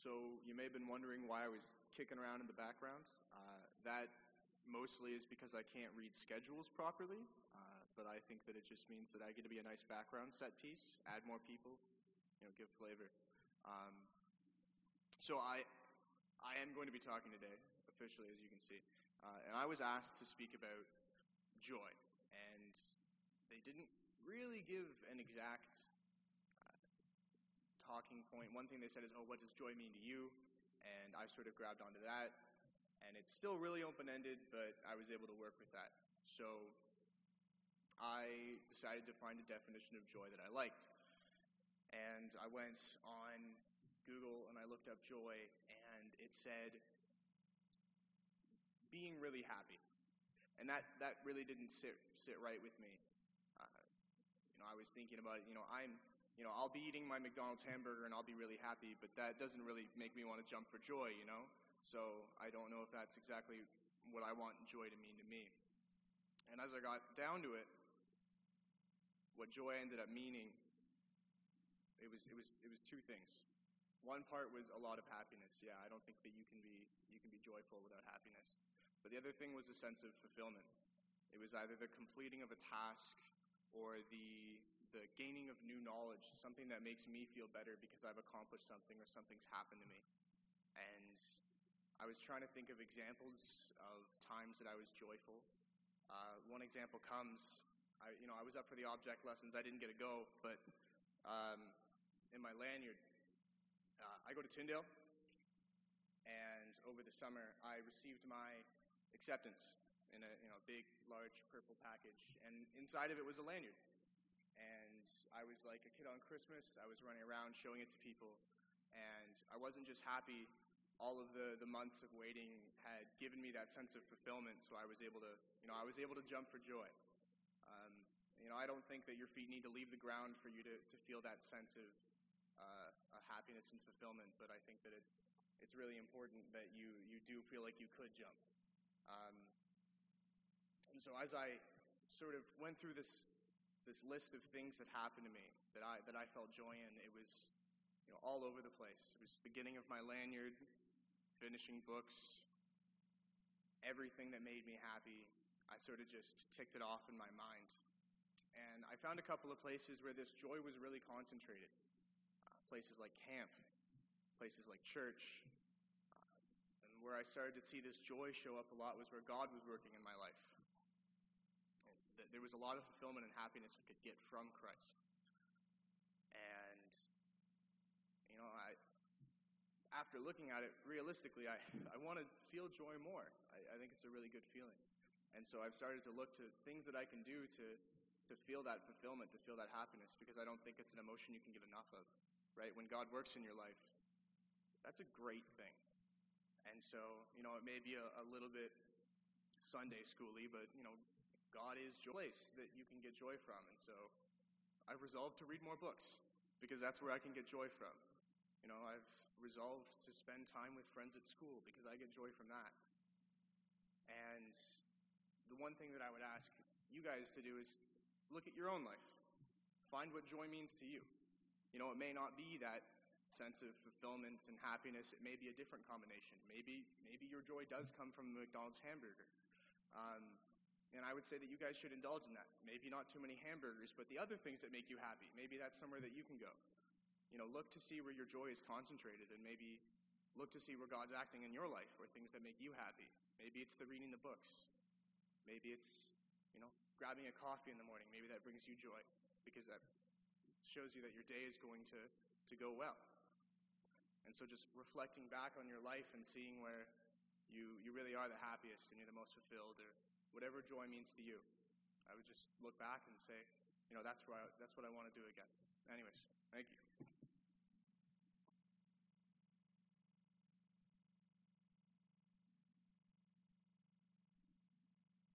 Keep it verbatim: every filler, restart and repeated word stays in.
So you may have been wondering why I was kicking around in the background. Uh, that mostly is because I can't read schedules properly, uh, but I think that it just means that I get to be a nice background set piece, add more people, you know, give flavor. Um, so I, I am going to be talking today, officially, as you can see, uh, and I was asked to speak about joy, and they didn't really give an exact talking point. One thing they said is, oh, what does joy mean to you? And I sort of grabbed onto that. And it's still really open-ended, but I was able to work with that. So I decided to find a definition of joy that I liked. And I went on Google and I looked up joy, and it said being really happy. And that, that really didn't sit sit right with me. Uh, you know, I was thinking about, you know, I'm You know, I'll be eating my McDonald's hamburger and I'll be really happy, but that doesn't really make me want to jump for joy, you know? So I don't know if that's exactly what I want joy to mean to me. And as I got down to it, what joy ended up meaning, it was it was it was two things. One part was a lot of happiness. Yeah, I don't think that you can be you can be joyful without happiness. But the other thing was a sense of fulfillment. It was either the completing of a task or the the gaining of new knowledge, something that makes me feel better because I've accomplished something or something's happened to me. And I was trying to think of examples of times that I was joyful. Uh, one example comes, I, you know, I was up for the object lessons. I didn't get to go, but um, in my lanyard, uh, I go to Tyndale, and over the summer, I received my acceptance in a you know big, large purple package, and inside of it was a lanyard. And I was like a kid on Christmas. I was running around showing it to people. And I wasn't just happy. All of the, the months of waiting had given me that sense of fulfillment, so I was able to, you know, I was able to jump for joy. Um, you know, I don't think that your feet need to leave the ground for you to, to feel that sense of uh, uh, happiness and fulfillment, but I think that it, it's really important that you, you do feel like you could jump. Um, and so as I sort of went through this this list of things that happened to me that I that I felt joy in, it was, you know, all over the place. It was the getting of my lanyard, finishing books, everything that made me happy. I sort of just ticked it off in my mind. And I found a couple of places where this joy was really concentrated. Uh, places like camp, places like church. Uh, and where I started to see this joy show up a lot was where God was working in my life. There was a lot of fulfillment and happiness I could get from Christ. And, you know, I, after looking at it realistically, I, I want to feel joy more. I, I think it's a really good feeling. And so I've started to look to things that I can do to, to feel that fulfillment, to feel that happiness, because I don't think it's an emotion you can get enough of, right? When God works in your life, that's a great thing. And so, you know, it may be a, a little bit Sunday schooly, but, you know, God is joy that you can get joy from. And so I've resolved to read more books because that's where I can get joy from. You know, I've resolved to spend time with friends at school because I get joy from that. And the one thing that I would ask you guys to do is look at your own life. Find what joy means to you. You know, it may not be that sense of fulfillment and happiness. It may be a different combination. Maybe maybe your joy does come from the McDonald's hamburger. Um, And I would say that you guys should indulge in that. Maybe not too many hamburgers, but the other things that make you happy. Maybe that's somewhere that you can go. You know, look to see where your joy is concentrated, and maybe look to see where God's acting in your life, or things that make you happy. Maybe it's the reading the books. Maybe it's, you know, grabbing a coffee in the morning. Maybe that brings you joy, because that shows you that your day is going to, to go well. And so just reflecting back on your life and seeing where you, you really are the happiest and you're the most fulfilled, or whatever joy means to you, I would just look back and say, you know, that's where I, that's what I want to do again. Anyways,